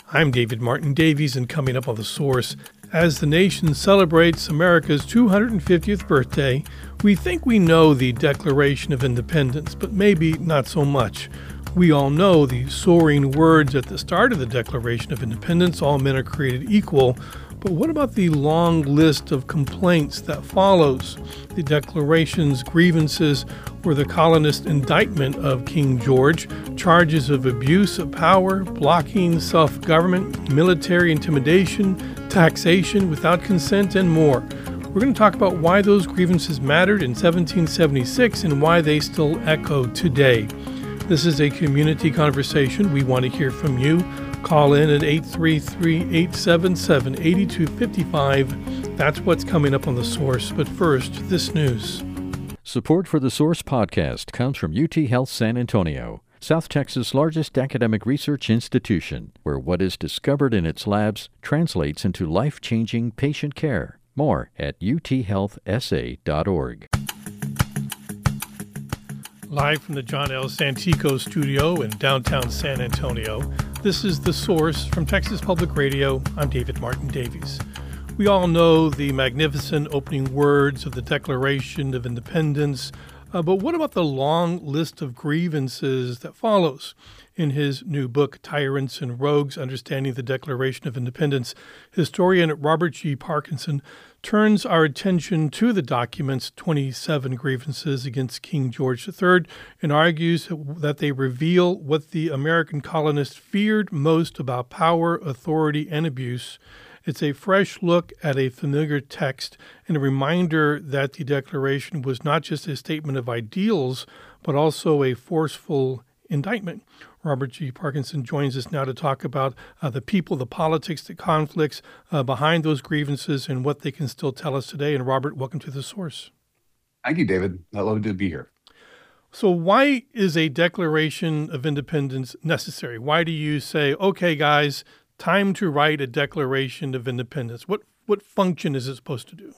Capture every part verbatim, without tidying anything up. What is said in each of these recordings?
I'm David Martin Davies, and coming up on The Source, as the nation celebrates America's two hundred fiftieth birthday, we think we know the Declaration of Independence, but maybe not so much. We all know the soaring words at the start of the Declaration of Independence, all men are created equal. But what about the long list of complaints that follows? The Declaration's grievances were the colonist indictment of King George, charges of abuse of power, blocking self-government, military intimidation, taxation without consent, and more. We're going to talk about why those grievances mattered in seventeen seventy-six and why they still echo today. This is a community conversation. We want to hear from you. Call in at eight three three, eight seven seven, eight two five five. That's what's coming up on The Source. But first, this news. Support for The Source podcast comes from U T Health San Antonio, South Texas' largest academic research institution, where what is discovered in its labs translates into life-changing patient care. More at u t health s a dot org. Live from the John L. Santico studio in downtown San Antonio, this is The Source from Texas Public Radio. I'm David Martin Davies. We all know the magnificent opening words of the Declaration of Independence, uh, but what about the long list of grievances that follows? In his new book, Tyrants and Rogues, Understanding the Declaration of Independence, historian Robert G. Parkinson turns our attention to the document's twenty-seven grievances against King George the Third and argues that they reveal what the American colonists feared most about power, authority, and abuse. It's a fresh look at a familiar text and a reminder that the Declaration was not just a statement of ideals, but also a forceful indictment. Robert G. Parkinson joins us now to talk about uh, the people, the politics, the conflicts uh, behind those grievances and what they can still tell us today. And Robert, welcome to The Source. Thank you, David. I'd love to be here. So why is a Declaration of Independence necessary? Why do you say, okay, guys, time to write a Declaration of Independence? What what function is it supposed to do?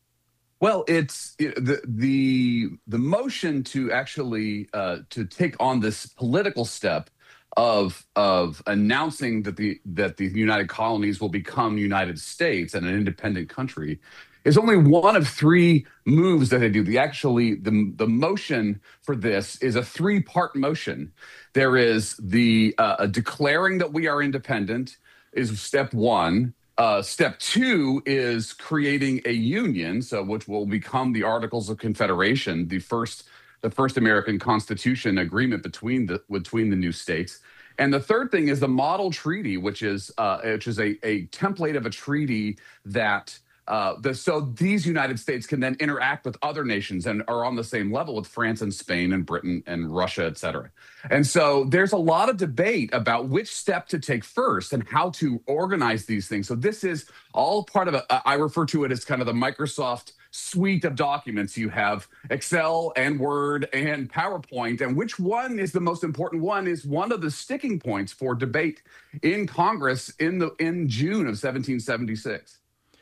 Well, it's it, the the the motion to actually uh, to take on this political step of of announcing that the that the United Colonies will become United States and an independent country is only one of three moves that they do. The actually the the motion for this is a three-part motion. There is the uh, declaring that we are independent is step one. Uh, step two is creating a union, so which will become the Articles of Confederation, the first the first American Constitution agreement between the between the new states. And the third thing is the model treaty, which is uh, which is a, a template of a treaty that uh, the, so these United States can then interact with other nations and are on the same level with France and Spain and Britain and Russia, et cetera. And so there's a lot of debate about which step to take first and how to organize these things. So this is all part of a, I refer to it as kind of the Microsoft suite of documents. You have Excel and Word and PowerPoint, and which one is the most important one is one of the sticking points for debate in Congress in the in June of seventeen seventy-six.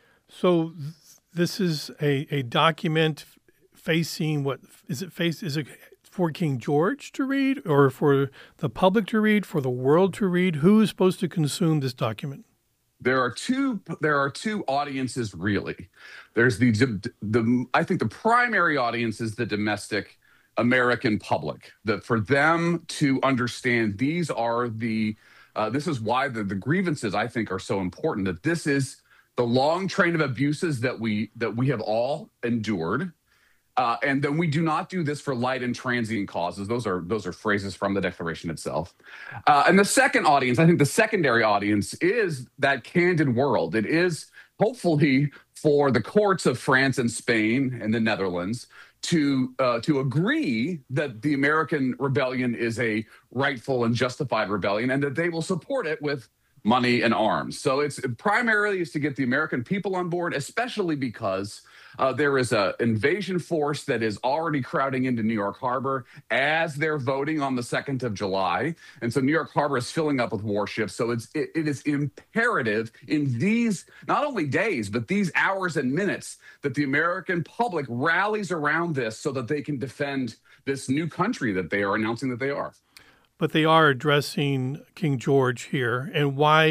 So this is a, a document facing what is it face is it for King George to read or for the public to read, for the world to read? Who is supposed to consume this document? There are two. There are two audiences, really. There's the the. I think the primary audience is the domestic American public. That for them to understand, these are the. Uh, this is why the, the grievances I think are so important. That this is the long train of abuses that we that we have all endured. Uh, and then we do not do this for light and transient causes. Those are those are phrases from the Declaration itself. Uh, and the second audience, I think the secondary audience is that candid world. It is hopefully for the courts of France and Spain and the Netherlands to uh, to agree that the American rebellion is a rightful and justified rebellion and that they will support it with money and arms. So it's primarily is to get the American people on board, especially because Uh, there is an invasion force that is already crowding into New York Harbor as they're voting on the second of July. And so New York Harbor is filling up with warships. So it's, it, it is imperative in these, not only days, but these hours and minutes that the American public rallies around this so that they can defend this new country that they are announcing that they are. But they are addressing King George here. And why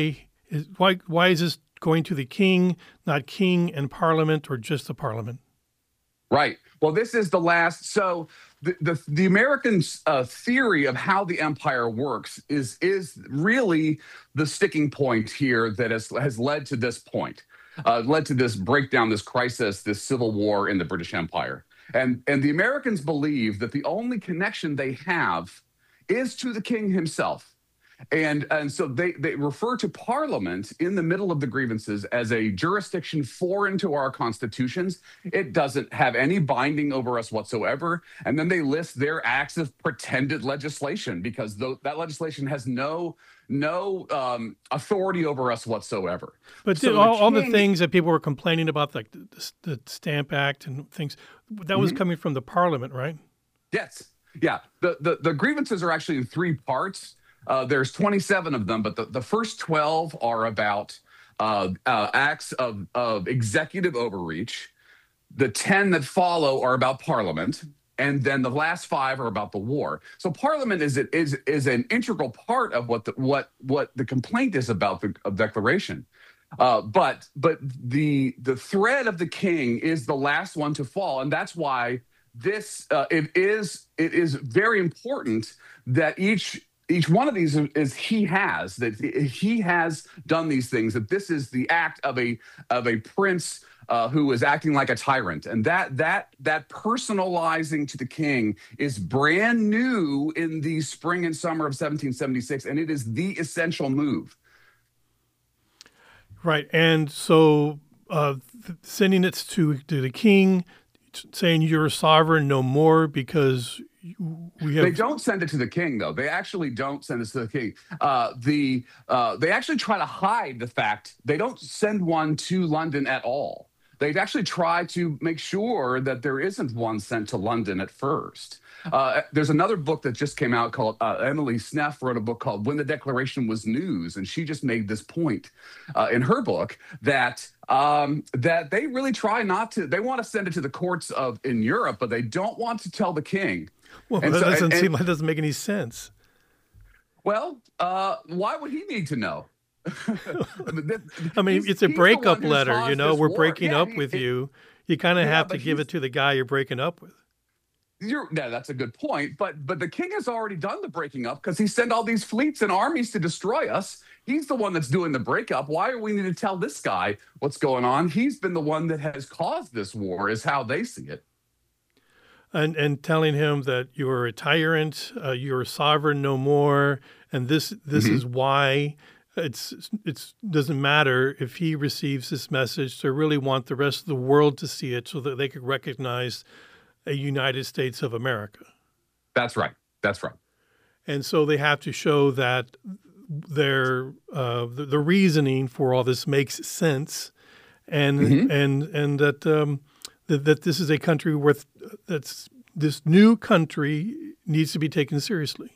Is, why why is this going to the king, not king and parliament, or just the parliament? Right. Well, this is the last. So the the, the American uh, theory of how the empire works is is really the sticking point here that has has led to this point, uh, led to this breakdown, this crisis, this civil war in the British Empire. And and the Americans believe that the only connection they have is to the king himself. And, and so they, they refer to Parliament in the middle of the grievances as a jurisdiction foreign to our constitutions. It doesn't have any binding over us whatsoever. And then they list their acts of pretended legislation because th- that legislation has no no um, authority over us whatsoever. But so all, the king, all the things that people were complaining about, like the, the Stamp Act and things, that was mm-hmm. coming from the Parliament, right? Yes. Yeah. The, the, the grievances are actually in three parts. Uh, there's twenty-seven of them, but the, the first twelve are about uh, uh, acts of, of executive overreach. The ten that follow are about Parliament. And then the last five are about the war. So Parliament is is is an integral part of what the what what the complaint is about the Declaration. Uh, but but the the thread of the king is the last one to fall, and that's why this uh, it is it is very important that each. Each one of these is he has, that he has done these things, that this is the act of a of a prince uh, who is acting like a tyrant. And that that that personalizing to the king is brand new in the spring and summer of seventeen seventy-six, and it is the essential move. Right. And so uh, sending it to, to the king, saying you're sovereign no more because... We have... They don't send it to the king, though. They actually don't send it to the king. Uh, the uh, they actually try to hide the fact they don't send one to London at all. They actually try to make sure that there isn't one sent to London at first. Uh, there's another book that just came out called uh, Emily Sneff wrote a book called When the Declaration Was News, and she just made this point uh, in her book that um, that they really try not to. They want to send it to the courts of in Europe, but they don't want to tell the king. Well, and that so, doesn't and, seem like that doesn't make any sense. Well, uh, why would he need to know? I mean, it's a breakup letter, you know, we're war. breaking yeah, up he, with it, you. You kind of yeah, have to give it to the guy you're breaking up with. You're, yeah, that's a good point. But but the king has already done the breaking up because he sent all these fleets and armies to destroy us. He's the one that's doing the breakup. Why do we need to tell this guy what's going on? He's been the one that has caused this war, is how they see it. And and telling him that you're a tyrant, uh, you're sovereign no more, and this this mm-hmm. is why. It's it's doesn't matter if he receives this message. They really want the rest of the world to see it so that they could recognize a United States of America. That's right. That's right. And so they have to show that their uh, the, the reasoning for all this makes sense, and mm-hmm. and and that, um, that that this is a country worth that's this new country needs to be taken seriously.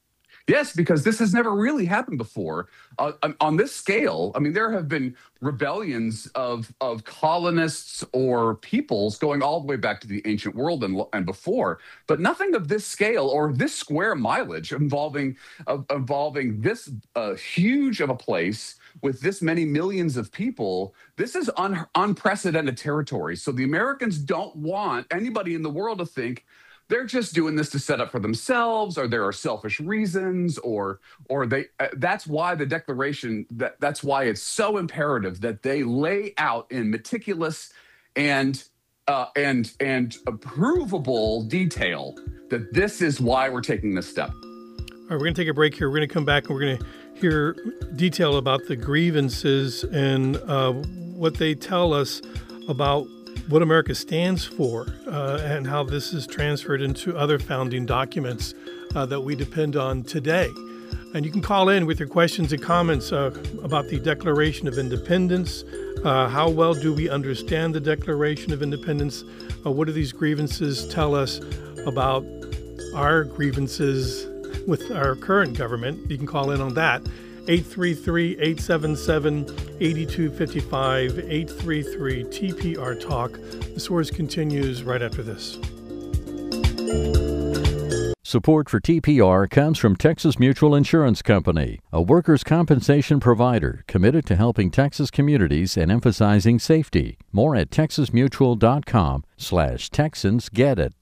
Yes, because this has never really happened before uh, on this scale. I mean, there have been rebellions of of colonists or peoples going all the way back to the ancient world and, and before, but nothing of this scale or this square mileage involving uh, involving this uh, huge of a place with this many millions of people. This is un- unprecedented territory. So the Americans don't want anybody in the world to think they're just doing this to set up for themselves, or there are selfish reasons, or or they. Uh, that's why the Declaration. That that's why it's so imperative that they lay out in meticulous and uh, and and provable detail that this is why we're taking this step. All right, we're going to take a break here. We're going to come back and we're going to hear detail about the grievances and uh, what they tell us about what America stands for uh, and how this is transferred into other founding documents uh, that we depend on today. And you can call in with your questions and comments uh, about the Declaration of Independence. Uh, how well do we understand the Declaration of Independence? Uh, what do these grievances tell us about our grievances with our current government? You can call in on that. eight three three, eight seven seven, eight two five five, eight three three T P R Talk. The Source continues right after this. Support for T P R comes from Texas Mutual Insurance Company, a workers' compensation provider committed to helping Texas communities and emphasizing safety. More at texasmutual.com slash Texans Get It.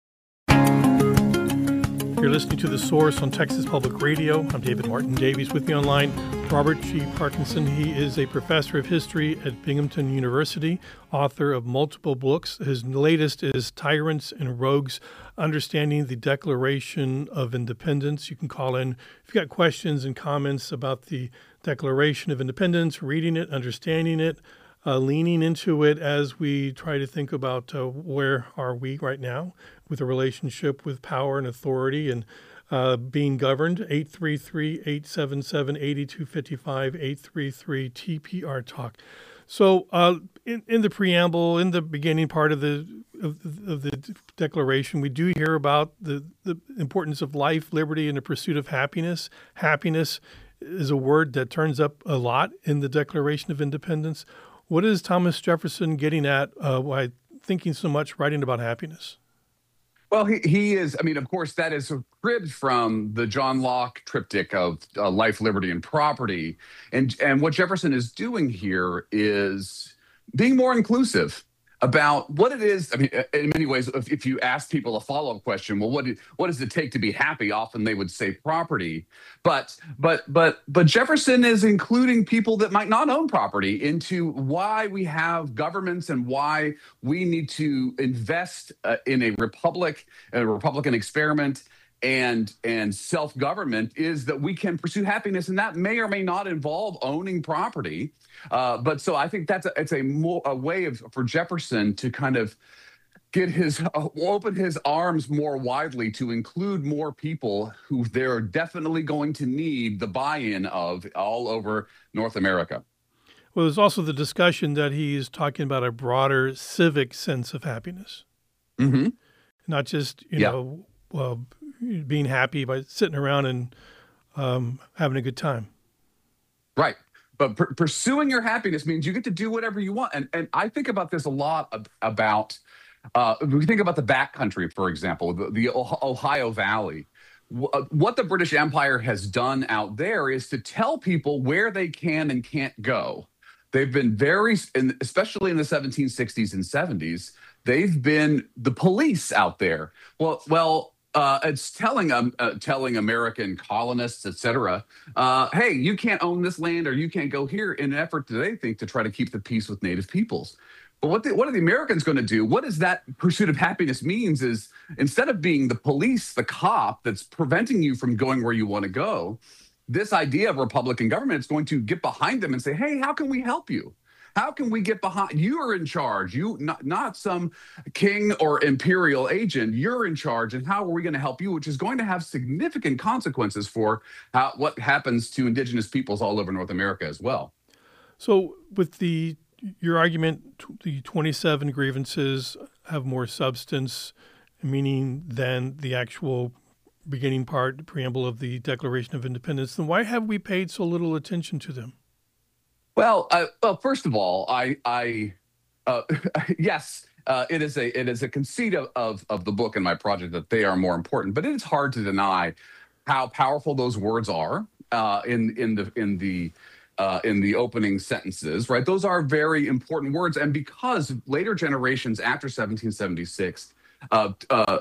You're listening to The Source on Texas Public Radio. I'm David Martin Davies. With me online, Robert G. Parkinson. He is a professor of history at Binghamton University, author of multiple books. His latest is Tyrants and Rogues, Understanding the Declaration of Independence. You can call in if you've got questions and comments about the Declaration of Independence, reading it, understanding it, uh, leaning into it as we try to think about uh, where are we right now with a relationship with power and authority and uh, being governed. eight three three, eight seven seven, eight two five five, eight three three T P R Talk. So uh, in, in the preamble, in the beginning part of the of, of the Declaration, we do hear about the, the importance of life, liberty, and the pursuit of happiness. Happiness is a word that turns up a lot in the Declaration of Independence. What is Thomas Jefferson getting at uh, by thinking so much, writing about happiness? Well, he, he is, I mean, of course, that is cribbed from the John Locke triptych of uh, life, liberty, and property. And, and what Jefferson is doing here is being more inclusive about what it is. I mean, in many ways, if, if you ask people a follow-up question, well, what, do, what does it take to be happy? Often they would say property. But but but but Jefferson is including people that might not own property into why we have governments and why we need to invest uh, in a republic, a Republican experiment, and and self-government is that we can pursue happiness, and that may or may not involve owning property. Uh, but so I think that's a, it's a more a way of for Jefferson to kind of get his uh, open his arms more widely to include more people who they're definitely going to need the buy-in of all over North America. Well, there's also the discussion that he's talking about a broader civic sense of happiness, Mm-hmm. not just you Yeah. know uh, being happy by sitting around and um, having a good time. Right. But pur- pursuing your happiness means you get to do whatever you want. And and I think about this a lot ab- about, uh, we think about the backcountry, for example, the, the Oh- Ohio Valley. W- uh, what the British Empire has done out there is to tell people where they can and can't go. They've been very, in- especially in the seventeen sixties and seventies, they've been the police out there. Well, well, Uh, it's telling um, uh, telling American colonists, et cetera, uh, hey, you can't own this land or you can't go here in an effort, that they think, to try to keep the peace with native peoples. But what, the, what are the Americans going to do? What does that pursuit of happiness means is instead of being the police, the cop that's preventing you from going where you want to go, this idea of Republican government is going to get behind them and say, hey, how can we help you? How can we get behind? You are in charge. You not not some king or imperial agent. You're in charge, and how are we going to help you? Which is going to have significant consequences for how what happens to indigenous peoples all over North America as well. So, with the your argument, t- the twenty-seven grievances have more substance, meaning than the actual beginning part, the preamble of the Declaration of Independence. Then why have we paid so little attention to them? Well, uh, well, first of all, I, I, uh, yes, uh, it is a it is a conceit of, of of the book and my project that they are more important. But it is hard to deny how powerful those words are uh, in in the in the uh, in the opening sentences. Right, those are very important words, and because later generations after seventeen seventy-six. Uh, uh,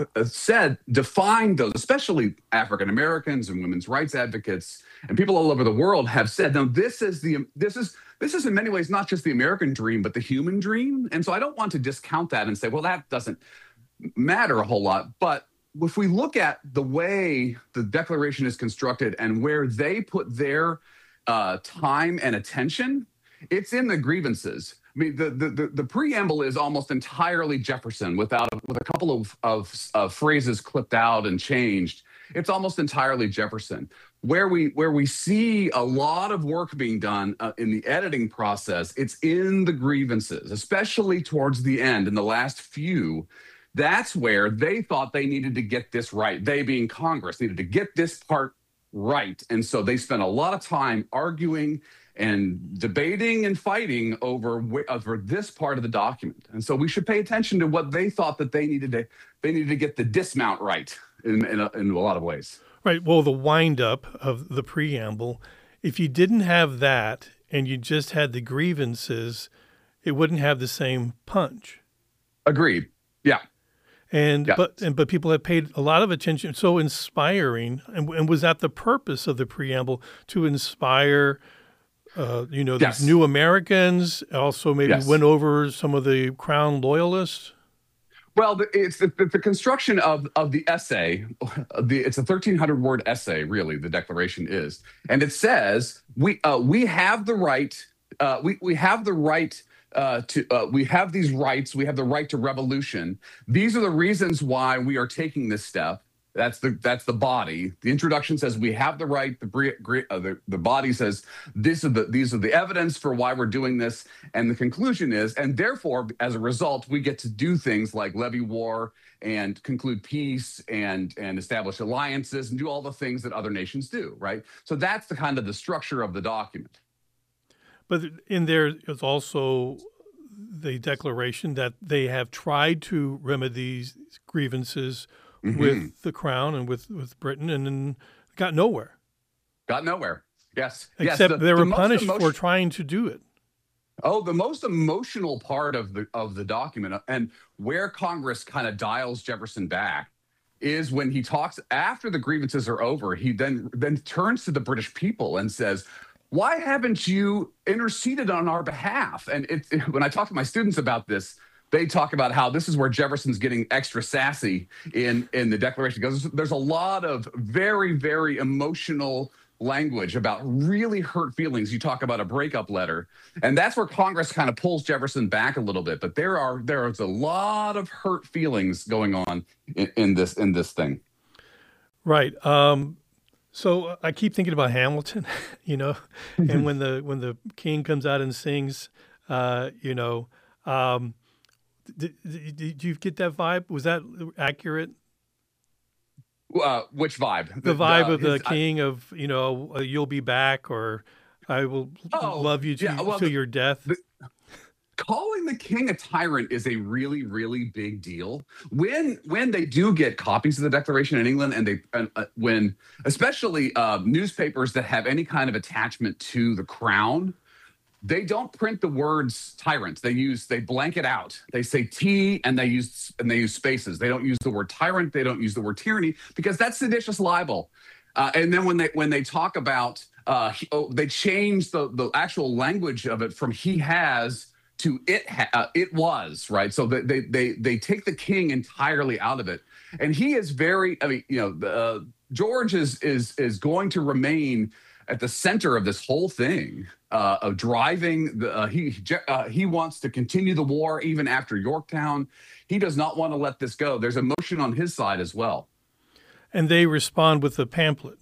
said, defined those, especially African Americans and women's rights advocates and people all over the world have said, no, this is the this is this is in many ways not just the American dream, but the human dream. And so I don't want to discount that and say, well, that doesn't matter a whole lot. But if we look at the way the Declaration is constructed and where they put their uh, time and attention, it's in the grievances. I mean, the, the the the preamble is almost entirely Jefferson, without with a couple of, of of phrases clipped out and changed. It's almost entirely Jefferson. Where we where we see a lot of work being done uh, in the editing process, it's in the grievances, especially towards the end, in the last few. That's where they thought they needed to get this right. They, being Congress, needed to get this part right, and so they spent a lot of time arguing and debating and fighting over wh- over this part of the document. And so we should pay attention to what they thought that they needed to they needed to get the dismount right. in in a, in a lot of ways. Right. Well, the wind-up of the preamble, if you didn't have that and you just had the grievances, it wouldn't have the same punch. Agreed. Yeah. And yeah. but and but people have paid a lot of attention. So inspiring, and, and was that the purpose of the preamble, to inspire, uh, you know, yes. these new Americans? Also, maybe yes. win over some of the Crown loyalists. Well, it's the, the, the construction of, of the essay. The, it's a thirteen hundred word essay, really. The Declaration is, and it says we uh, we have the right. Uh, we we have the right. Uh, to uh, we have these rights. We have the right to revolution. These are the reasons why we are taking this step. That's the that's the body. The introduction says we have the right. The uh, the, the body says this are the these are the evidence for why we're doing this. And the conclusion is, and therefore, as a result, we get to do things like levy war and conclude peace and and establish alliances and do all the things that other nations do. Right. So that's the kind of the structure of the document. But in there is also the declaration that they have tried to remedy these grievances mm-hmm. with the Crown and with, with Britain, and then got nowhere. Got nowhere. Yes. Except yes, the, they were the punished emotion- for trying to do it. Oh, the most emotional part of the of the document, and where Congress kind of dials Jefferson back, is when he talks after the grievances are over. He then then turns to the British people and says, why haven't you interceded on our behalf? And it, it, when I talk to my students about this, they talk about how this is where Jefferson's getting extra sassy in, in the Declaration, because there's a lot of very, very emotional language about really hurt feelings. You talk about a breakup letter, and that's where Congress kind of pulls Jefferson back a little bit. But there are there is a lot of hurt feelings going on in, in this in this thing. Right. Um So I keep thinking about Hamilton, you know, and when the when the king comes out and sings, uh, you know, um, did, did you get that vibe? Was that accurate? Uh, which vibe? The, the vibe uh, of the his, king I, of, you know, you'll be back, or I will oh, love you to, yeah, well, to the, your death. The, calling the king a tyrant is a really, really big deal. When when they do get copies of the Declaration in England, and they uh, when especially uh, newspapers that have any kind of attachment to the crown, they don't print the words tyrant. They use they blank it out. They say T and they use and they use spaces. They don't use the word tyrant. They don't use the word tyranny, because that's seditious libel. Uh, and then when they when they talk about uh, he, oh, they change the the actual language of it from he has to it ha- uh, it was, right? So they, they they take the king entirely out of it, and he is very. I mean, you know, uh, George is is is going to remain at the center of this whole thing uh, of driving. The uh, he uh, he wants to continue the war even after Yorktown. He does not want to let this go. There's emotion on his side as well, and they respond with a pamphlet.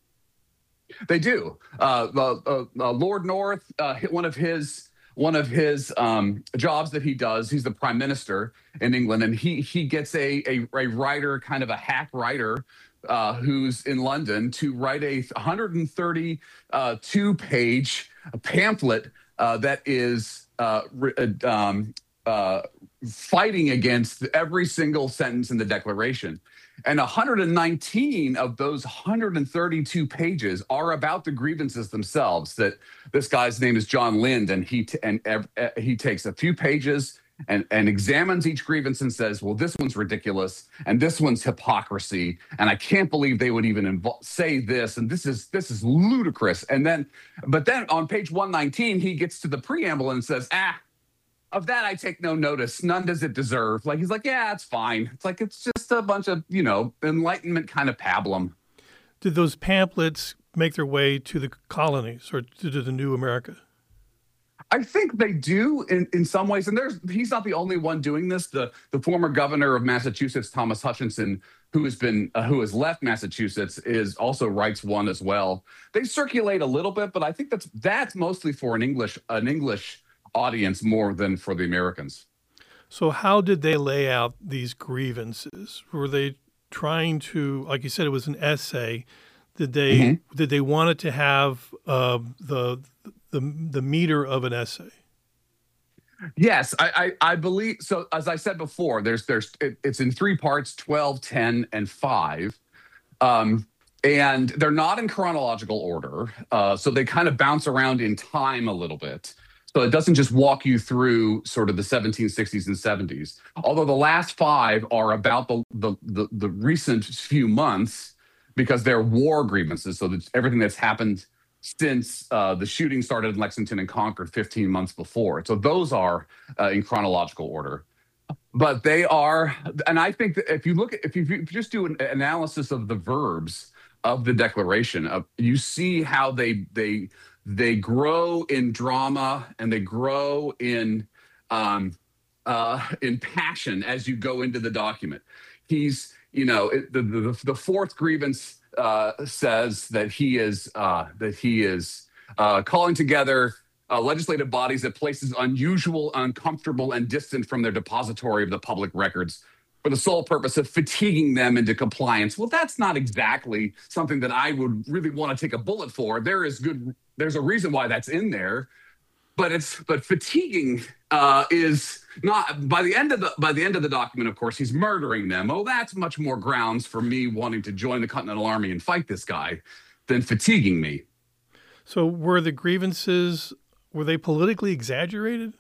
They do. Uh, uh, uh, Lord North, uh, one of his. One of his um, jobs that he does, he's the prime minister in England, and he he gets a a, a writer, kind of a hack writer, uh, who's in London, to write a one hundred thirty-two page pamphlet uh, that is uh, um, uh, fighting against every single sentence in the Declaration. And one hundred nineteen of those one hundred thirty-two pages are about the grievances themselves. That this guy's name is John Lind, and he t- and uh, he takes a few pages and, and examines each grievance and says, well, this one's ridiculous, and this one's hypocrisy, and I can't believe they would even invo- say this, and this is this is ludicrous. And then, but then on page one nineteen, he gets to the preamble and says, ah, of that I take no notice. None does it deserve. Like, he's like, yeah, it's fine. It's like, it's just a bunch of, you know, Enlightenment kind of pablum. Did those pamphlets make their way to the colonies or to, to the new America? I think they do in, in some ways. And there's he's not the only one doing this. The the former governor of Massachusetts, Thomas Hutchinson, who has been uh, who has left Massachusetts, is also writes one as well. They circulate a little bit, but I think that's that's mostly for an English an English audience more than for the Americans. So how did they lay out these grievances? Were they trying to, like you said, it was an essay. Did they mm-hmm. did they want it to have uh, the the the meter of an essay? Yes, I, I, I believe so. As I said before, there's there's it, it's in three parts: twelve, ten, and five. Um, and they're not in chronological order, uh, so they kind of bounce around in time a little bit. So it doesn't just walk you through sort of the seventeen sixties and seventies. Although the last five are about the the the, the recent few months because they're war grievances. So that everything that's happened since uh, the shooting started in Lexington and Concord fifteen months before. So those are uh, in chronological order. But they are, and I think that if you look at, if you, if you just do an analysis of the verbs of the Declaration, uh, you see how they they they grow in drama and they grow in um, uh, in passion as you go into the document. He's, you know, it, the, the the fourth grievance uh, says that he is uh, that he is uh, calling together Uh, legislative bodies at places unusual, uncomfortable, and distant from their depository of the public records for the sole purpose of fatiguing them into compliance. Well, that's not exactly something that I would really want to take a bullet for. There is good, there's a reason why that's in there, but it's but fatiguing uh, is not by the end of the by the end of the document. Of course, he's murdering them. Oh, that's much more grounds for me wanting to join the Continental Army and fight this guy than fatiguing me. So were the grievances, were they politically exaggerated?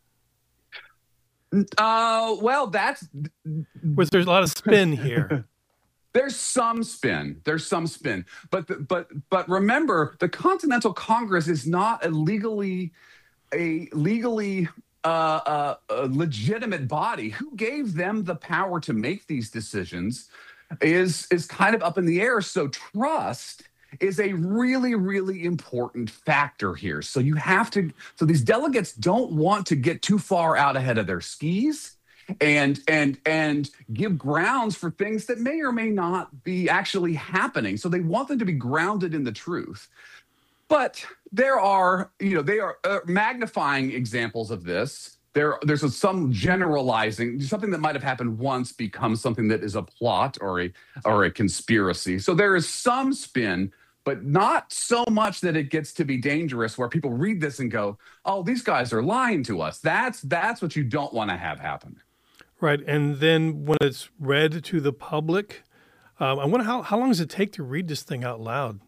Uh, well, that's Was there a lot of spin here? There's some spin. There's some spin, but the, but but remember, the Continental Congress is not a legally a legally uh, uh, a legitimate body. Who gave them the power to make these decisions is is kind of up in the air. So trust is a really, really important factor here. So you have to, so these delegates don't want to get too far out ahead of their skis and and and give grounds for things that may or may not be actually happening. So they want them to be grounded in the truth. But there are, you know, they are uh, magnifying examples of this. There, there's a, some generalizing, something that might have happened once becomes something that is a plot or a or a conspiracy. So there is some spin, but not so much that it gets to be dangerous where people read this and go, oh, these guys are lying to us. That's that's what you don't want to have happen. Right. And then when it's read to the public, um, I wonder how, how long does it take to read this thing out loud?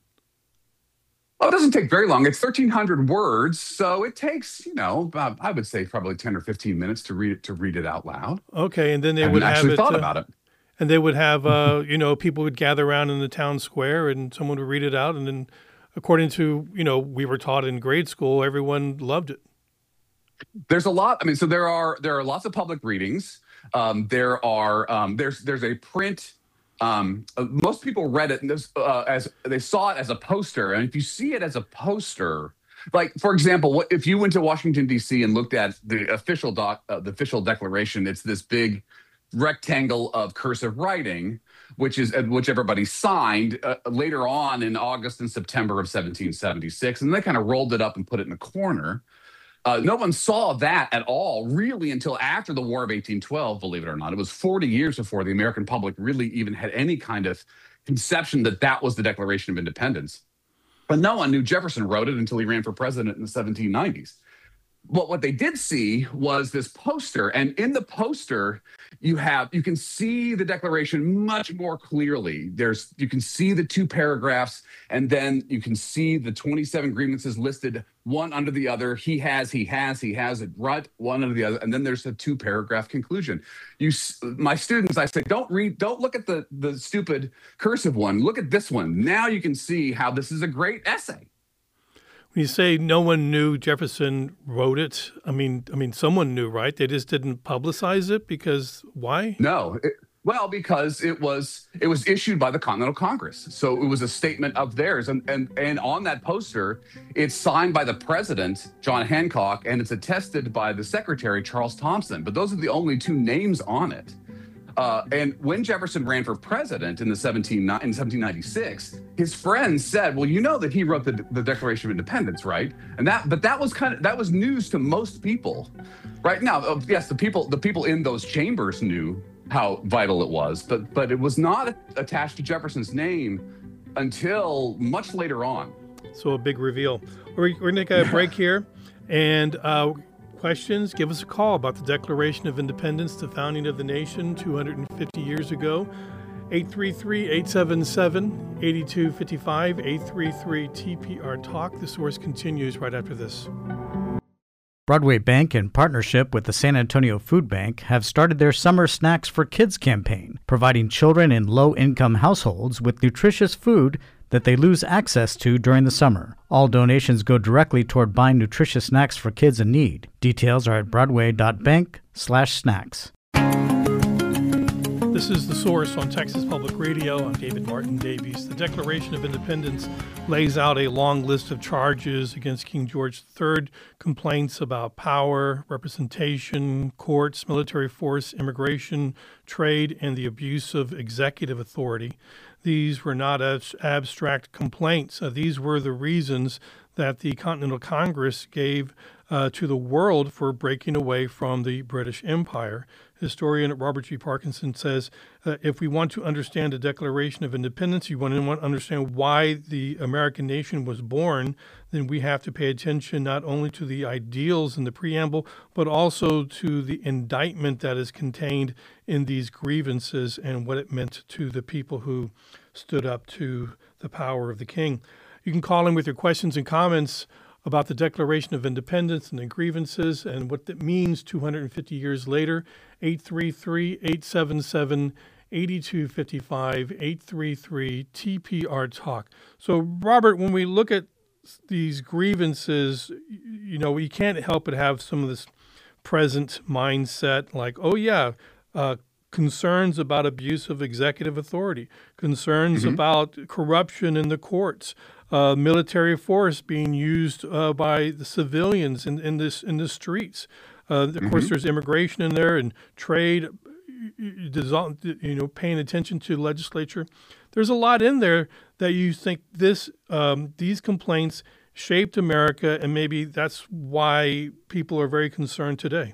Oh, it doesn't take very long. It's thirteen hundred words, so it takes, you know, about, I would say probably ten or fifteen minutes to read it to read it out loud. Okay, and then they I would haven't have actually it, thought uh, about it. and they would have, uh, you know, people would gather around in the town square, and someone would read it out, and then, according to, you know, we were taught in grade school, everyone loved it. There's a lot. I mean, so there are there are lots of public readings. Um, there are um, there's there's a print. Um, uh, most people read it and this, uh, as they saw it as a poster. And if you see it as a poster, like, for example, what, if you went to Washington, D C and looked at the official doc, uh, the official declaration, it's this big rectangle of cursive writing, which is uh, which everybody signed uh, later on in August and September of seventeen seventy-six. And they kind of rolled it up and put it in a corner. Uh, no one saw that at all, really, until after the War of eighteen twelve, believe it or not. It was forty years before the American public really even had any kind of conception that that was the Declaration of Independence. But no one knew Jefferson wrote it until he ran for president in the seventeen nineties. But what they did see was this poster, and in the poster, you have you can see the Declaration much more clearly. There's you can see the two paragraphs, and then you can see the twenty-seven grievances listed one under the other. He has, he has, he has it right one under the other, and then there's a two-paragraph conclusion. You, my students, I say, don't read, don't look at the the stupid cursive one. Look at this one. Now you can see how this is a great essay. When you say no one knew Jefferson wrote it, I mean, I mean, someone knew, right? They just didn't publicize it because why? No, it, well, because it was it was issued by the Continental Congress, so it was a statement of theirs, and and and on that poster, it's signed by the president, John Hancock, and it's attested by the secretary, Charles Thompson. But those are the only two names on it. Uh, and when Jefferson ran for president in the seventeen in seventeen ninety-six, his friends said, "Well, you know that he wrote the, the Declaration of Independence, right?" And that, but that was kind of that was news to most people, right? Now, uh, yes, the people the people in those chambers knew how vital it was, but but it was not attached to Jefferson's name until much later on. So a big reveal. We're, we're going to take a break here, and uh, questions, give us a call about the Declaration of Independence, the founding of the nation two hundred fifty years ago. eight three three, eight seven seven, eight two five five, eight three three T P R Talk. The Source continues right after this. Broadway Bank, in partnership with the San Antonio Food Bank, have started their Summer Snacks for Kids campaign, providing children in low-income households with nutritious food that they lose access to during the summer. All donations go directly toward buying nutritious snacks for kids in need. Details are at broadway.bank slash snacks. This is The Source on Texas Public Radio. I'm David Martin Davies. The Declaration of Independence lays out a long list of charges against King George the Third, complaints about power, representation, courts, military force, immigration, trade, and the abuse of executive authority. These were not as abstract complaints. Uh, these were the reasons that the Continental Congress gave uh, to the world for breaking away from the British Empire. Historian Robert G. Parkinson says, uh, if we want to understand the Declaration of Independence, you want to want to understand why the American nation was born, then we have to pay attention not only to the ideals in the preamble, but also to the indictment that is contained in these grievances and what it meant to the people who stood up to the power of the king. You can call in with your questions and comments about the Declaration of Independence and the grievances and what that means two hundred fifty years later. eight three three, eight seven seven, eight two five five, eight three three T P R Talk. So, Robert, when we look at these grievances, you know, we can't help but have some of this present mindset like, oh, yeah, uh, concerns about abuse of executive authority, concerns mm-hmm. about corruption in the courts, uh, military force being used uh, by the civilians in, in this in the streets. Uh, of mm-hmm. course, there's immigration in there and trade. You know, paying attention to the legislature. There's a lot in there that you think this um, these complaints shaped America, and maybe that's why people are very concerned today.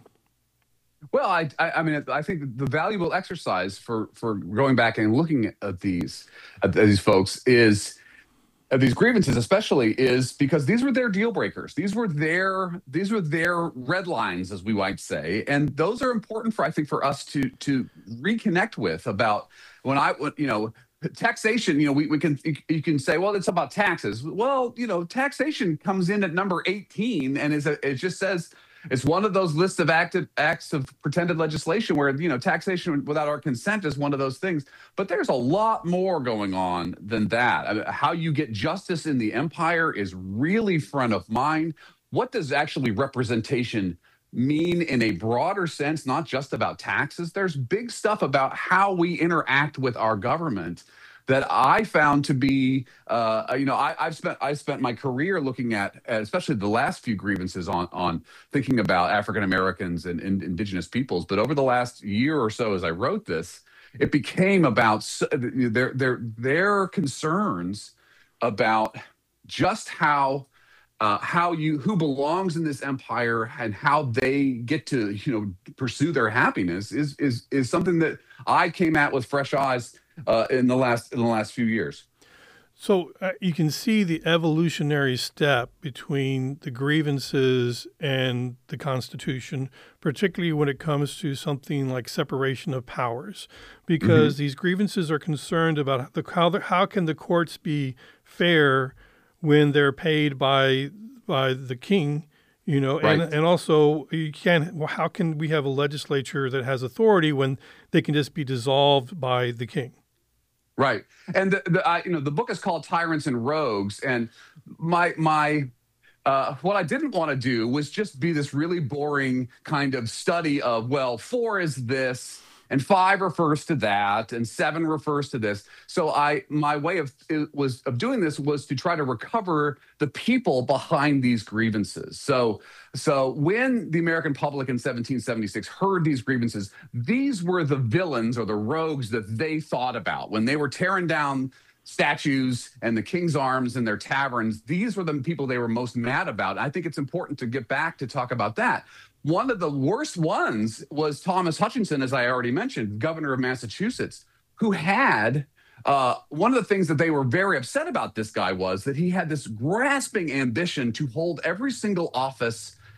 Well, I, I, I mean, I think the valuable exercise for for going back and looking at these at these folks is at these grievances, especially, is because these were their deal breakers. These were their these were their red lines, as we might say, and those are important for I think for us to to reconnect with about when I you know. Taxation, you know, we, we can you can say, well, it's about taxes. Well, you know, taxation comes in at number eighteen, and is a, it just says it's one of those lists of active acts of pretended legislation where, you know, taxation without our consent is one of those things. But there's a lot more going on than that. I mean, how you get justice in the empire is really front of mind. What does actually representation mean in a broader sense, not just about taxes? There's big stuff about how we interact with our government that I found to be, uh, you know, I, I've spent I spent my career looking at, especially the last few grievances on on thinking about African Americans and, and indigenous peoples. But over the last year or so, as I wrote this, it became about their their their concerns about just how. Uh, how you who belongs in this empire and how they get to you know pursue their happiness is is is something that I came at with fresh eyes uh, in the last in the last few years. So uh, you can see the evolutionary step between the grievances and the Constitution, particularly when it comes to something like separation of powers, because mm-hmm. these grievances are concerned about the, how the, how can the courts be fair when they're paid by by the king, you know, right. and and also you can't. Well, how can we have a legislature that has authority when they can just be dissolved by the king? Right, and the, the I, you know the book is called Tyrants and Rogues, and my my. Uh, what I didn't want to do was just be this really boring kind of study of, well, four is this, and five refers to that, and seven refers to this. So I, my way of it was of doing this was to try to recover the people behind these grievances. So, so when the American public in seventeen seventy-six heard these grievances, these were the villains or the rogues that they thought about when they were tearing down statues and the King's Arms and their taverns. These were the people they were most mad about. I think it's important to get back to talk about that. One of the worst ones was Thomas Hutchinson, as I already mentioned, governor of Massachusetts, who had uh, one of the things that they were very upset about this guy was that he had this grasping ambition to hold every single office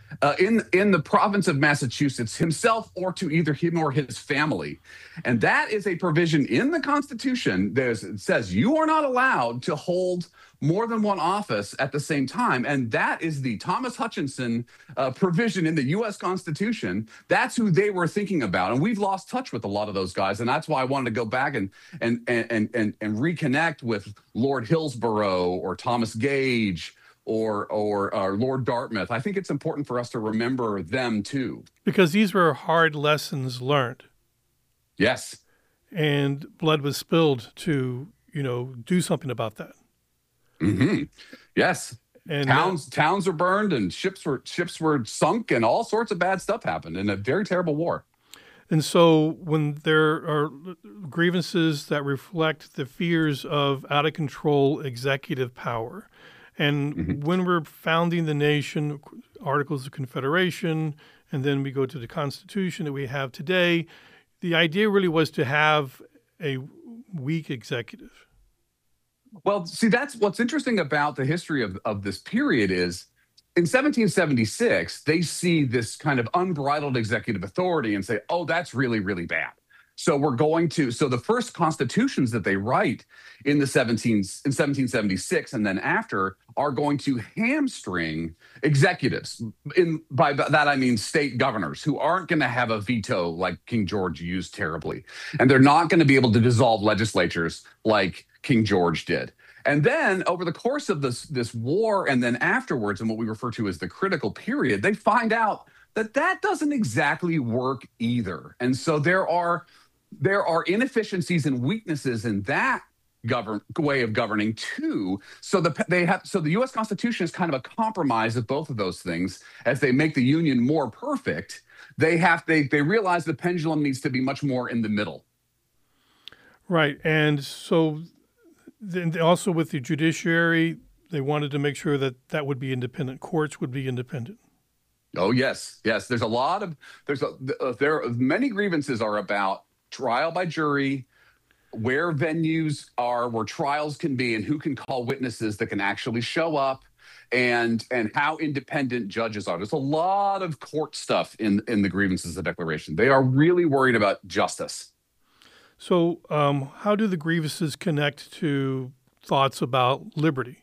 uh, in in the province of Massachusetts himself or to either him or his family. And that is a provision in the Constitution that says you are not allowed to hold more than one office at the same time. And that is the Thomas Hutchinson uh, provision in the U S Constitution. That's who they were thinking about. And we've lost touch with a lot of those guys. And that's why I wanted to go back and and and and, and reconnect with Lord Hillsborough or Thomas Gage or, or or Lord Dartmouth. I think it's important for us to remember them too. Because these were hard lessons learned. Yes. And blood was spilled to, you know, do something about that. Mm-hmm. Yes. And towns uh, towns are burned and ships were ships were sunk and all sorts of bad stuff happened in a very terrible war. And so when there are grievances that reflect the fears of out of control executive power, and mm-hmm. when we're founding the nation, Articles of Confederation, and then we go to the Constitution that we have today, the idea really was to have a weak executive. Well, see, that's what's interesting about the history of, of this period is in seventeen seventy-six, they see this kind of unbridled executive authority and say, oh, that's really, really bad. So we're going to, so the first constitutions that they write in the seventeen, in seventeen seventy-six and then after are going to hamstring executives. In by that I mean state governors who aren't going to have a veto like King George used terribly. And they're not going to be able to dissolve legislatures like King George did. And then over the course of this, this war and then afterwards, and what we refer to as the critical period, they find out that that doesn't exactly work either. And so there are there are inefficiencies and weaknesses in that govern way of governing too. So the they have so the U S Constitution is kind of a compromise of both of those things. As they make the Union more perfect, they have they they realize the pendulum needs to be much more in the middle. Right, and so then also with the judiciary, they wanted to make sure that that would be independent. Courts would be independent. Oh yes, yes. There's a lot of there's a uh, there many grievances are about trial by jury, where venues are, where trials can be, and who can call witnesses that can actually show up, and and how independent judges are. There's a lot of court stuff in in the grievances of the Declaration. They are really worried about justice. So, um, how do the grievances connect to thoughts about liberty?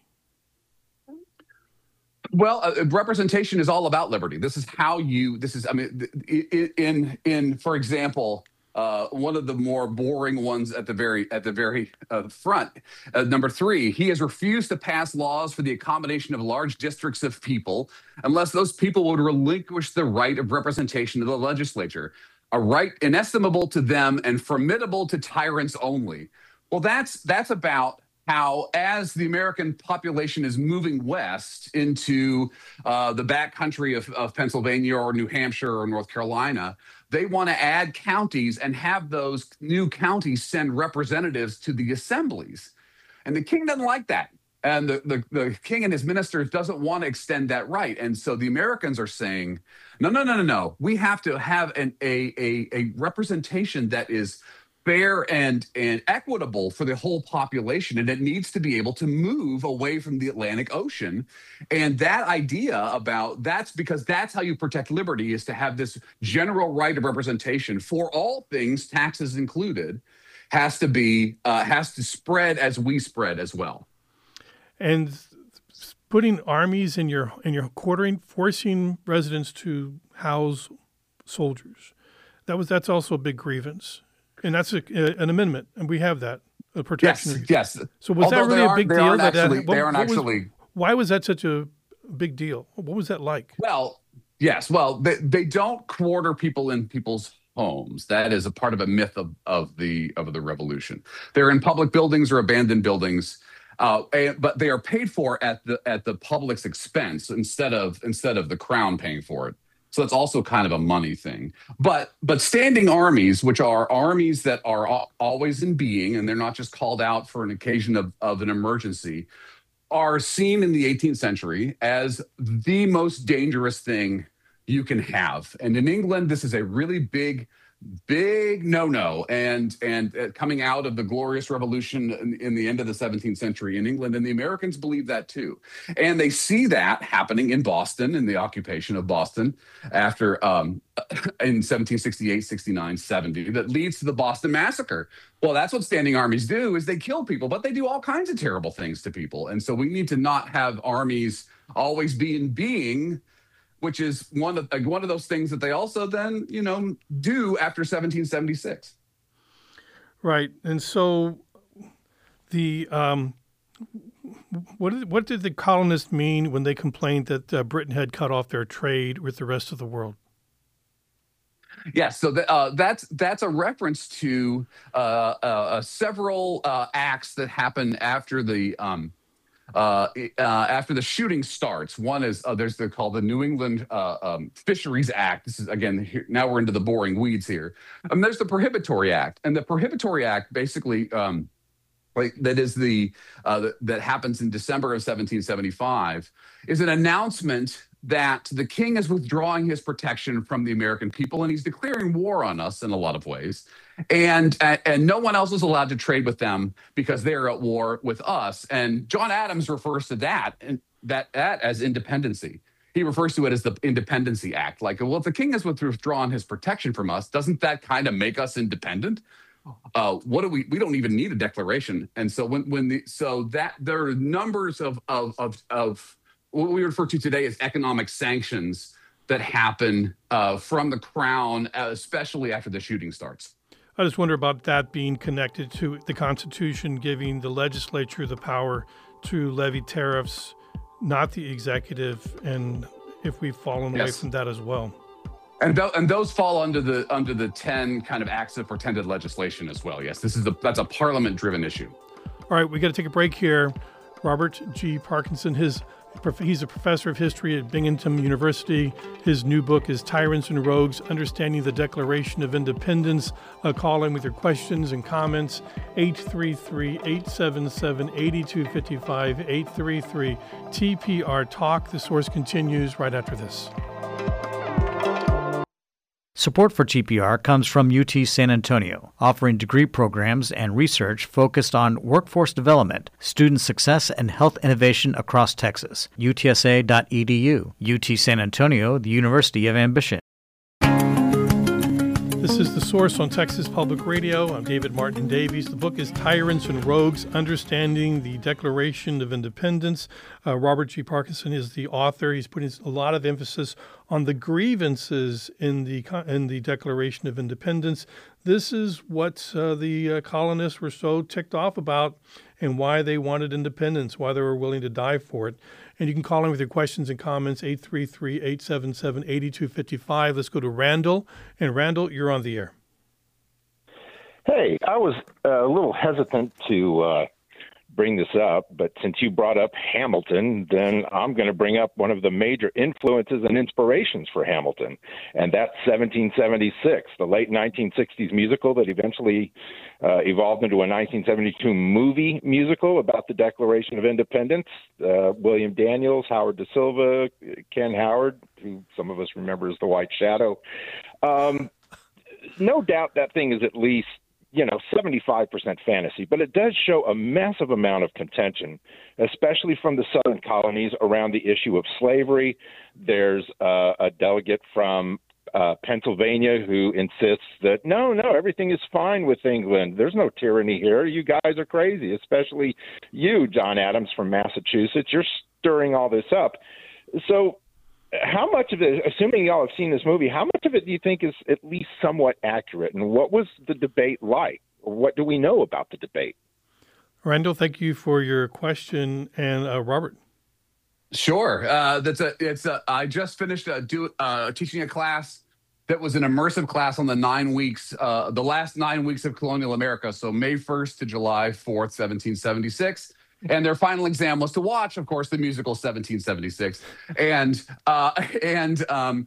Well, uh, representation is all about liberty. This is how you. This is. I mean, in in for example, uh, one of the more boring ones at the very at the very uh, front. Uh, number three, he has refused to pass laws for the accommodation of large districts of people unless those people would relinquish the right of representation to the legislature, a right inestimable to them and formidable to tyrants only. Well, that's that's about how, as the American population is moving west into uh, the backcountry of, of Pennsylvania or New Hampshire or North Carolina, they want to add counties and have those new counties send representatives to the assemblies. And the king doesn't like that. And the, the, the king and his ministers doesn't want to extend that right. And so the Americans are saying, no, no, no, no, no. We have to have an, a, a, a representation that is fair and, and equitable for the whole population. And it needs to be able to move away from the Atlantic Ocean. And that idea about that's because that's how you protect liberty, is to have this general right of representation for all things, taxes included, has to be, uh, has to spread as we spread as well. And putting armies in your in your quartering, forcing residents to house soldiers, that was that's also a big grievance, and that's a, an amendment, and we have that a protection. Yes, yes. So was Although that really a big they deal? Aren't that, actually, that, what, they aren't what was, actually. Why was that such a big deal? What was that like? Well, yes. Well, they they don't quarter people in people's homes. That is a part of a myth of of the of the revolution. They're in public buildings or abandoned buildings. Uh, and, but they are paid for at the at the public's expense instead of instead of the crown paying for it. So that's also kind of a money thing. But but standing armies, which are armies that are al- always in being, and they're not just called out for an occasion of, of an emergency, are seen in the eighteenth century as the most dangerous thing you can have. And in England, this is a really big big no-no, and and uh, coming out of the Glorious Revolution in, in the end of the seventeenth century in England, and the Americans believe that too, and they see that happening in Boston, in the occupation of Boston after um, in seventeen sixty-eight, sixty-nine, seventy, that leads to the Boston Massacre. Well, that's what standing armies do, is they kill people, but they do all kinds of terrible things to people, and so we need to not have armies always be in being, which is one of one of those things that they also then, you know, do after seventeen seventy-six. Right, and so the um, what did what did the colonists mean when they complained that uh, Britain had cut off their trade with the rest of the world? Yes, yeah, so the, uh, that's that's a reference to uh, uh, several uh, acts that happened after the. Um, Uh, uh, after the shooting starts. One is uh, there's the called the New England uh, um, Fisheries Act. This is again here, now we're into the boring weeds here. Um, there's the Prohibitory Act, and the Prohibitory Act basically um, like that is the uh, that, that happens in December of seventeen seventy-five is an announcement that the king is withdrawing his protection from the American people, and he's declaring war on us in a lot of ways. And, and no one else is allowed to trade with them because they're at war with us. And John Adams refers to that, and that, that as independency. He refers to it as the Independency Act. Like, well, if the king has withdrawn his protection from us, doesn't that kind of make us independent? Uh, what do we? We don't even need a declaration. And so when when the so that there are numbers of of of, of what we refer to today as economic sanctions that happen uh, from the crown, especially after the shooting starts. I just wonder about that being connected to the Constitution giving the legislature the power to levy tariffs, not the executive, and if we've fallen away Yes. from that as well. And, th- and those fall under the under the ten kind of acts of pretended legislation as well. Yes, this is a that's a parliament-driven issue. All right, we got to take a break here. Robert G. Parkinson, his he's a professor of history at Binghamton University. His new book is Tyrants and Rogues, Understanding the Declaration of Independence. Uh, call in with your questions and comments, eight three three, eight seven seven, eight two five five, eight three three T P R Talk. The Source continues right after this. Support for T P R comes from U T San Antonio, offering degree programs and research focused on workforce development, student success, and health innovation across Texas. U T S A dot E D U. U T San Antonio, the University of Ambition. This is The Source on Texas Public Radio. I'm David Martin Davies. The book is Tyrants and Rogues, Understanding the Declaration of Independence. Uh, Robert G. Parkinson is the author. He's putting a lot of emphasis on the grievances in the in the Declaration of Independence. This is what uh, the uh, colonists were so ticked off about and why they wanted independence, why they were willing to die for it. And you can call in with your questions and comments, eight three three, eight seven seven, eight two five five. Let's go to Randall. And Randall, you're on the air. Hey, I was uh, a little hesitant to uh, bring this up, but since you brought up Hamilton, then I'm going to bring up one of the major influences and inspirations for Hamilton, and that's seventeen seventy-six, the late nineteen sixties musical that eventually uh, evolved into a nineteen seventy-two movie musical about the Declaration of Independence. Uh, William Daniels, Howard Da Silva, Ken Howard, who some of us remember as the White Shadow. Um, no doubt that thing is at least you know, seventy-five percent fantasy, but it does show a massive amount of contention, especially from the southern colonies around the issue of slavery. There's uh, a delegate from uh, Pennsylvania who insists that, no, no, everything is fine with England. There's no tyranny here. You guys are crazy, especially you, John Adams from Massachusetts. You're stirring all this up. So how much of it, assuming y'all have seen this movie, how much of it do you think is at least somewhat accurate? And what was the debate like? What do we know about the debate? Randall, thank you for your question. And uh, Robert? Sure. Uh, that's a, it's a, I just finished uh, do, uh, teaching a class that was an immersive class on the nine weeks, uh, the last nine weeks of colonial America. So May first to July fourth, seventeen seventy-six. And their final exam was to watch, of course, the musical seventeen seventy-six. And uh, and um,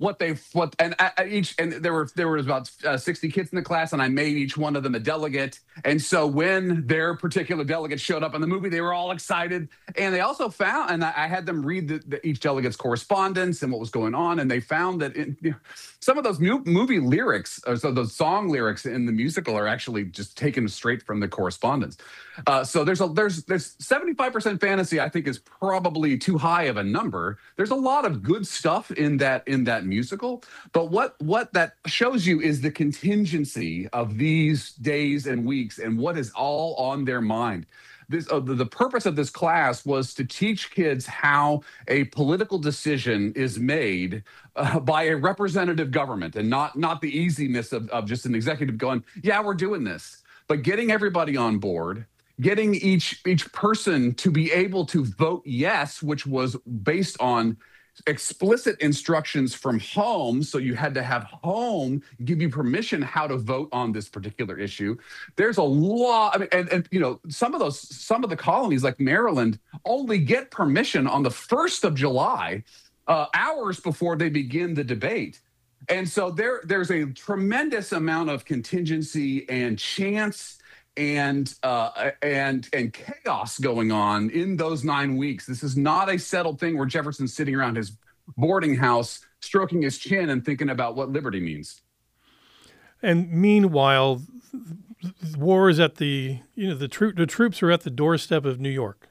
what they what and I, I each and there were there was about uh, sixty kids in the class, and I made each one of them a delegate. And so when their particular delegate showed up in the movie, they were all excited. And they also found, and I, I had them read the, the, each delegate's correspondence and what was going on, and they found that in, you know, some of those mu- movie lyrics, or so those song lyrics in the musical, are actually just taken straight from the correspondence. Uh, so there's a there's there's seventy-five percent fantasy. I think is probably too high of a number. There's a lot of good stuff in that in that musical, but what what that shows you is the contingency of these days and weeks and what is all on their mind. This, uh, the, the purpose of this class was to teach kids how a political decision is made uh, by a representative government, and not not the easiness of, of just an executive going, yeah, we're doing this, but getting everybody on board, getting each each person to be able to vote yes, which was based on explicit instructions from home. So you had to have home give you permission how to vote on this particular issue. There's a lot. I mean, and, and you know, some of those, some of the colonies like Maryland only get permission on the first of July, uh, hours before they begin the debate. And so there, there's a tremendous amount of contingency and chance and uh, and and chaos going on in those nine weeks. This is not a settled thing where Jefferson's sitting around his boarding house, stroking his chin and thinking about what liberty means. And meanwhile, the war is at the you know the troop the troops are at the doorstep of New York.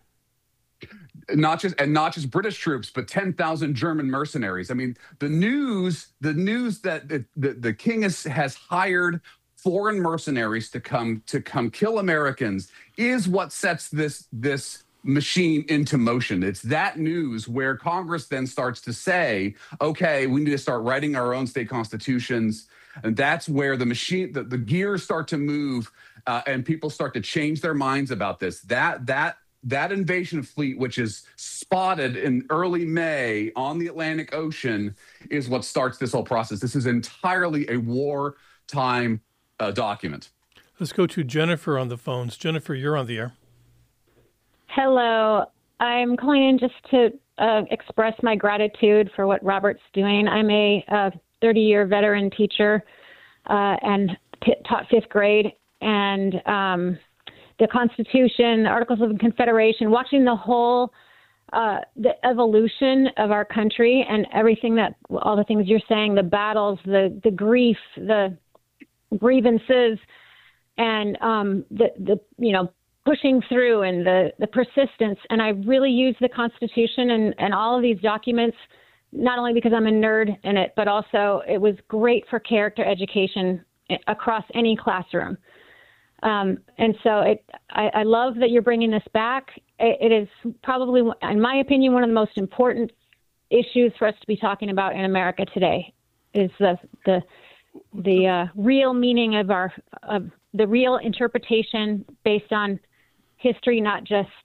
Not just and not just British troops, but ten thousand German mercenaries. I mean, the news the news that the the, the king is, has hired foreign mercenaries to come to come kill Americans is what sets this this machine into motion. It's that news where Congress then starts to say, okay, we need to start writing our own state constitutions. And that's where the machine, the, the gears start to move, uh, and people start to change their minds about this. That that that invasion fleet, which is spotted in early May on the Atlantic Ocean, is what starts this whole process. This is entirely a wartime Uh, document. Let's go to Jennifer on the phones. Jennifer, you're on the air. Hello. I'm calling in just to uh, express my gratitude for what Robert's doing. I'm a uh, thirty-year veteran teacher uh, and t- taught fifth grade. And um, the Constitution, the Articles of Confederation, watching the whole uh, the evolution of our country and everything that, all the things you're saying, the battles, the, the grief, the grievances, and um, the, the, you know, pushing through and the, the persistence. And I really use the Constitution and, and all of these documents, not only because I'm a nerd in it, but also it was great for character education across any classroom. Um, and so it, I, I love that you're bringing this back. It, it is probably, in my opinion, one of the most important issues for us to be talking about in America today is the, the, the uh, real meaning of our of the real interpretation based on history, not just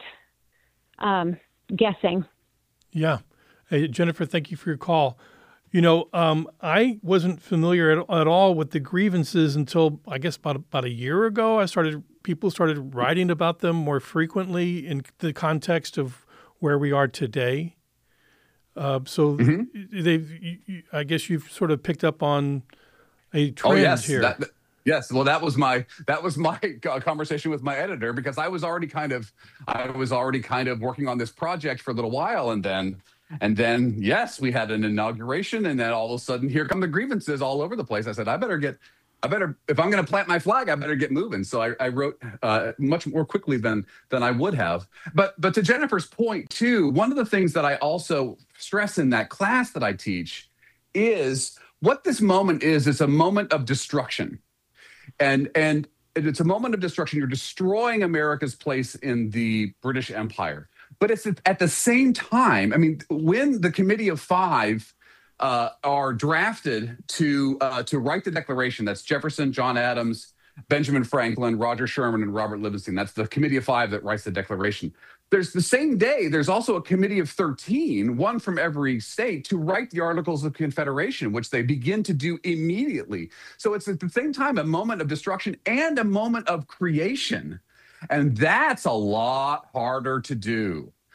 um, guessing. Yeah. Hey, Jennifer, thank you for your call. You know, um, I wasn't familiar at, at all with the grievances until, I guess, about, about a year ago. I started, people started writing about them more frequently in the context of where we are today. Uh, so mm-hmm. they've, you, you, I guess you've sort of picked up on a trend oh, yes. here. That, yes. Well, that was my that was my conversation with my editor, because I was already kind of I was already kind of working on this project for a little while, and then and then yes, we had an inauguration, and then all of a sudden here come the grievances all over the place. I said, I better get I better if I'm going to plant my flag, I better get moving. So I, I wrote uh, much more quickly than than I would have. But but to Jennifer's point too, one of the things that I also stress in that class that I teach is what this moment is. It's a moment of destruction. And, and it's a moment of destruction. You're destroying America's place in the British Empire. But it's at the same time, I mean, when the Committee of Five uh, are drafted to uh, to write the Declaration, that's Jefferson, John Adams, Benjamin Franklin, Roger Sherman, and Robert Livingston. That's the Committee of Five that writes the Declaration. There's the same day, there's also a committee of thirteen, one from every state, to write the Articles of Confederation, which they begin to do immediately. So it's at the same time a moment of destruction and a moment of creation. And that's a lot harder to do.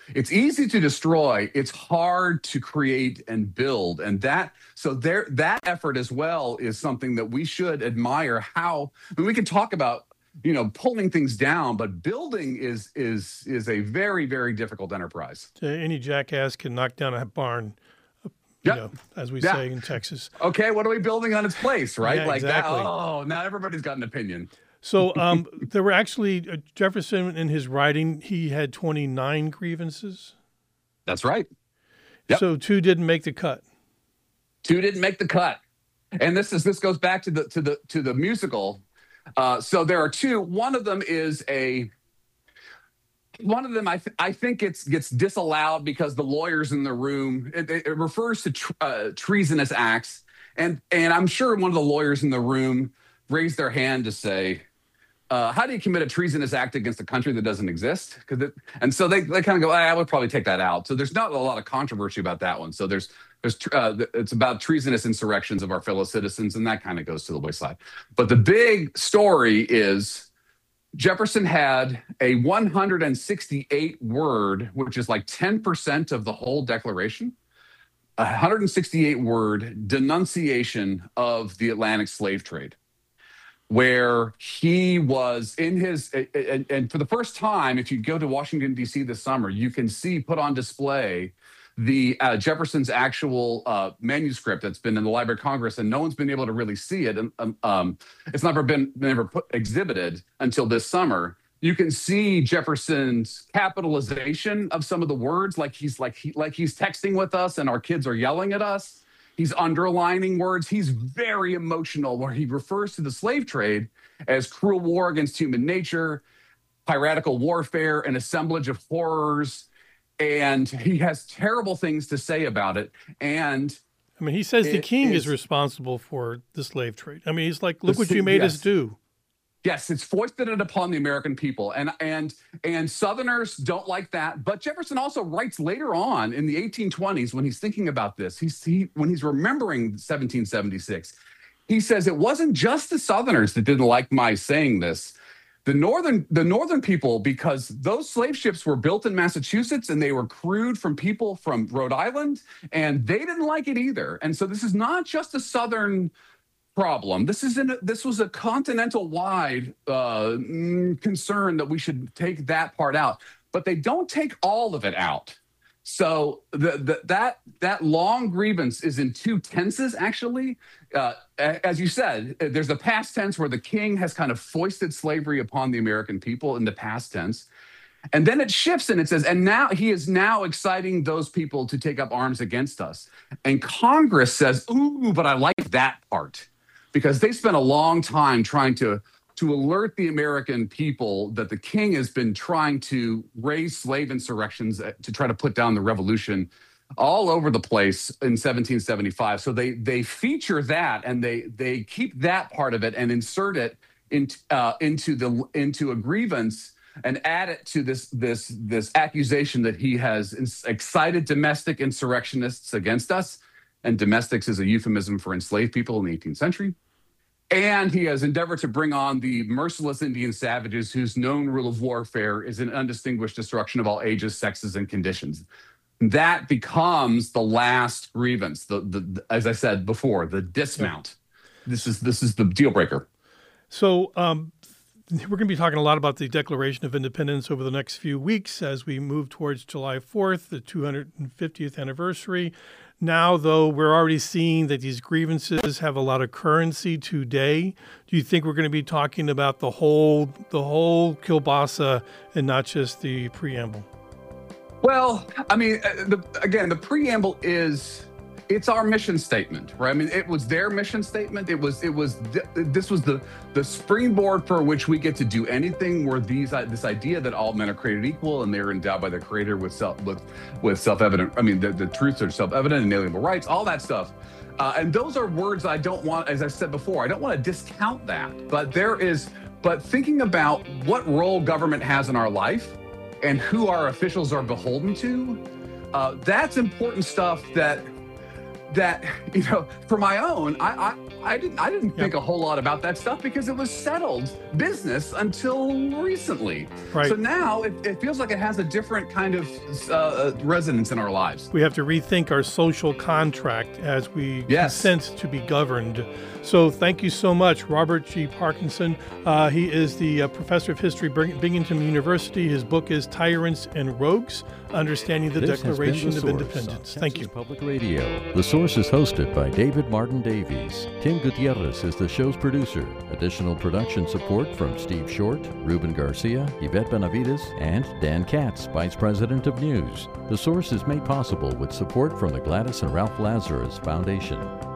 it's easy to destroy. It's hard to create and build. And that, so there, that effort as well is something that we should admire. How, I mean, we can talk about, you know, pulling things down, but building is is is a very, very difficult enterprise. Any jackass can knock down a barn, you Yep. know, as we Yeah. say in Texas. Okay, what are we building on its place, right? Yeah, like exactly. that. Oh, now everybody's got an opinion. So um, there were actually, uh, Jefferson in his writing, he had twenty-nine grievances. That's right. Yep. So two didn't make the cut. Two didn't make the cut. And this is this goes back to the to the to the musical. Uh, so there are two. One of them is a. One of them, I th- I think it's gets disallowed because the lawyers in the room. It, it refers to tr- uh, treasonous acts, and and I'm sure one of the lawyers in the room raised their hand to say, uh, "How do you commit a treasonous act against a country that doesn't exist?" Because and so they they kind of go, "I would probably take that out." So there's not a lot of controversy about that one. So there's there's uh, it's about treasonous insurrections of our fellow citizens, and that kind of goes to the wayside. But the big story is. Jefferson had a one hundred sixty-eight word, which is like ten percent of the whole Declaration, a one hundred sixty-eight word denunciation of the Atlantic slave trade, where he was in his, and, and for the first time, if you go to Washington, D C this summer, you can see put on display the uh, Jefferson's actual uh, manuscript that's been in the Library of Congress, and no one's been able to really see it. And um, um, it's never been never put, exhibited until this summer. You can see Jefferson's capitalization of some of the words, like he's like he like he's texting with us, and our kids are yelling at us. He's underlining words. He's very emotional, where he refers to the slave trade as cruel war against human nature, piratical warfare, an assemblage of horrors. And he has terrible things to say about it. And I mean, he says the king is, is responsible for the slave trade. I mean, he's like, look The what si- you made yes. us do. yes, it's foisted it upon the American people. And and and Southerners don't like that. But Jefferson also writes later on in the eighteen twenties, when he's thinking about this, he's he when he's remembering seventeen seventy-six, he says it wasn't just the Southerners that didn't like my saying this. The northern the northern people, because those slave ships were built in Massachusetts and they were crewed from people from Rhode Island, and they didn't like it either. And so this is not just a Southern problem. This is in a, this was a continental wide uh, concern that we should take that part out, but they don't take all of it out. So the, the, that that long grievance is in two tenses, actually. Uh, as you said, there's a past tense where the king has kind of foisted slavery upon the American people in the past tense. And then it shifts and it says, and now he is now exciting those people to take up arms against us. And Congress says, ooh, but I like that part, because they spent a long time trying to to alert the American people that the king has been trying to raise slave insurrections to try to put down the revolution all over the place in seventeen seventy-five. So they they feature that, and they they keep that part of it and insert it in, uh, into the into a grievance and add it to this this this accusation that he has excited domestic insurrectionists against us, and domestics is a euphemism for enslaved people in the eighteenth century. And he has endeavored to bring on the merciless Indian savages whose known rule of warfare is an undistinguished destruction of all ages, sexes, and conditions. That becomes the last grievance. The, the, the as I said before, the dismount. This is this is the deal breaker. So um, we're going to be talking a lot about the Declaration of Independence over the next few weeks as we move towards July fourth, the two hundred fiftieth anniversary. Now, though, we're already seeing that these grievances have a lot of currency today. Do you think we're going to be talking about the whole the whole kielbasa and not just the preamble? Well, I mean, the, again, the preamble is it's our mission statement, right? I mean, it was their mission statement. It was it was th- this was the the springboard for which we get to do anything. Where these uh, this idea that all men are created equal and they're endowed by the Creator with self with with self-evident. I mean, the, the truths are self-evident, inalienable rights, all that stuff. Uh, and those are words I don't want, as I said before, I don't want to discount that. But there is, but thinking about what role government has in our life and who our officials are beholden to, uh, that's important stuff that that, you know, for my own, I I, I didn't I didn't think Yep. a whole lot about that stuff because it was settled business until recently. Right. So now it, it feels like it has a different kind of uh, resonance in our lives. We have to rethink our social contract as we Yes. consent to be governed. So thank you so much, Robert G. Parkinson. Uh, he is the uh, professor of history at Bing- Binghamton University. His book is Tyrants and Rogues, Understanding the This has been Declaration The of Source Independence. on Thank Texas you. Public Radio. The Source is hosted by David Martin Davies. Tim Gutierrez is the show's producer. Additional production support from Steve Short, Ruben Garcia, Yvette Benavides, and Dan Katz, Vice President of News. The Source is made possible with support from the Gladys and Ralph Lazarus Foundation.